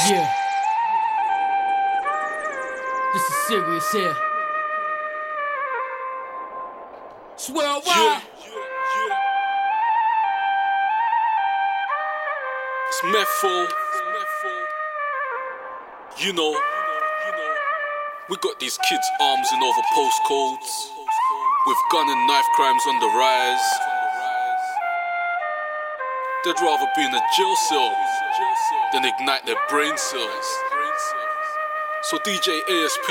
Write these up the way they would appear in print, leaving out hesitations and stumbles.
Yeah. This is serious here. It's worldwide. It's Method. You know, we got these kids armsing over postcodes, with gun and knife crimes on the rise. They'd rather be in a jail cell than ignite their brain cells. So DJ ASP,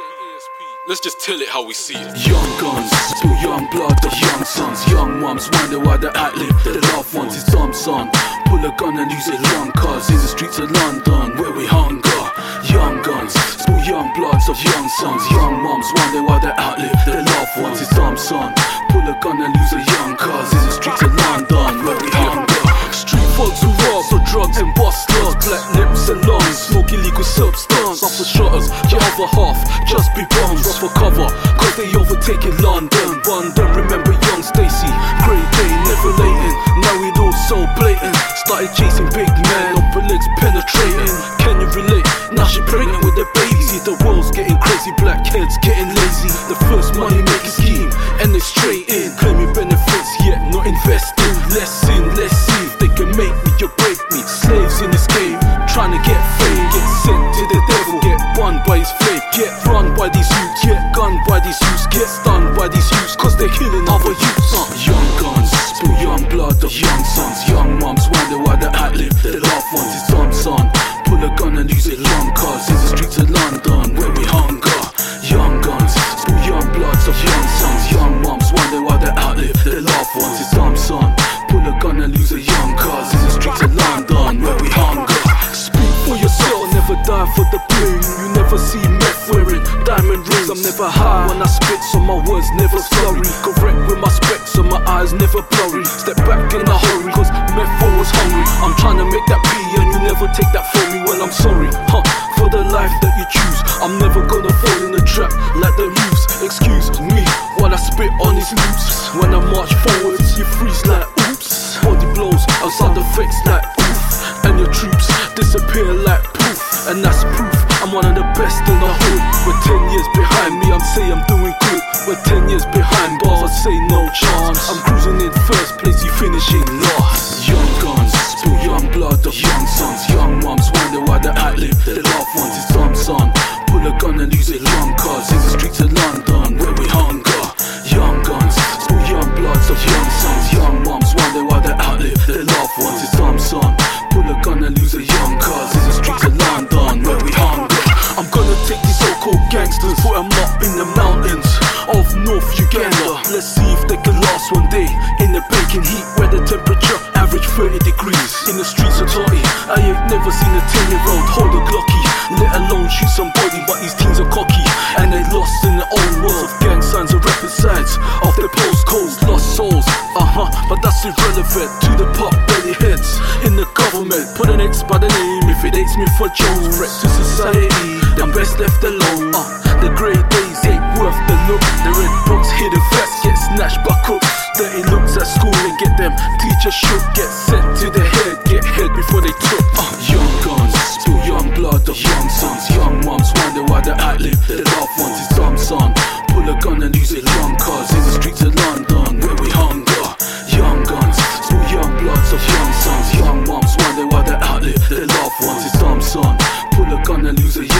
let's just tell it how we see it. Young guns, spill young blood of young sons. Young mums wonder why they outlive their loved ones. It's dumb son, pull a gun and use it long cuz in the streets of London where we hunger. Young guns, spill young bloods of young sons. Young mums wonder why they outlive their loved ones. It's dumb son, pull a gun and use a young cuz in the streets of London where we hunger. Street thugs who rob for drugs and bust slugs, black lips and lungs, smoke illegal substance. Off the shutters, your other half just be bombs. Rough for cover, cause they overtaking London. London, remember young Stacy, great day, never latent. Now it all so blatant. Started chasing big men, upper legs penetrating. Can you relate? Now she pregnant with a baby. See the world's getting crazy, black heads getting lazy. The first money making scheme, and they straight in. Claiming benefits, yet not investing. Let's in, let's see if they can make me or break me. Slaves in this game, trying to get fame. Get sent to the devil, get won by his flame. Get run by these youths, get gunned by these youths. Get stunned by these youths, cause they're killing other youths. Young guns, spill young blood of young sons. Young mums wonder why they outlive their loved ones. It's dumb son, pull a gun and use it long cuz in the streets of London where we hunger. Young guns, spill young bloods of young sons. Young mums wonder why they outlive their loved ones. It's dumb son, pull a gun and lose a young cuz in the streets of London where we hunger. Speak for yourself, never die for the bling. You never see meth wearing diamond rings. I'm never high when I spit, so my words never slurry. Correct with my specs, so my eyes never blurry. Step back in a hurry, cause method was hungry. I'm trying to make that P and you never take that from me. Well, I'm sorry, for the life that you choose. I'm never gonna fall in the trap like the youths. Excuse me while I spit on his loops. When I march forwards, you freeze like oops. Body blows and sound effects like oof. And your troops disappear like poof. And that's proof I'm one of the best in the hood. We're 10 years behind me, I'm say I'm doing good. We're 10 years behind bars, I say no chance. I'm cruising in first place, you finishing last. Young guns, spill young blood of young sons. Young mums wonder why they outlive their loved ones. It's dumb son, pull a gun and use it long cuz in the streets of London where we hunger. Young guns, spill young bloods of young sons. Young mums wonder why they outlive their loved ones. It's dumb son, pull a gun and lose a young cuz in the streets of London where we hunger. I'm gonna take these so-called gangsters, put them up in the mountains of North Uganda. Let's see if they can last one day in the baking heat where the temperature average 30 degrees. In the streets of Totty, I ain't never seen a 10-year-old hold a Glocky, let alone shoot somebody. But these teens are cocky and they lost in their own world of gang signs and record signs of their postcodes. Lost souls, but that's irrelevant to the pot belly heads in the government. Put an X by the name if it hates me for Joe. Threat to society, the best left alone. The grey days ain't worth the look. The red box hidden fast get snatched by crooks. Dirty looks at school and get them teachers shook. Get sent to the head, get head before they took. Young guns, spill young blood of young sons. Young mums wonder why they outlive their loved ones. It's dumb son, pull a gun and use it long cuz in the streets of London where we hunger. Young guns, spill young bloods of young sons. Young mums wonder why they outlive their loved ones. It's dumb son, pull a gun and lose a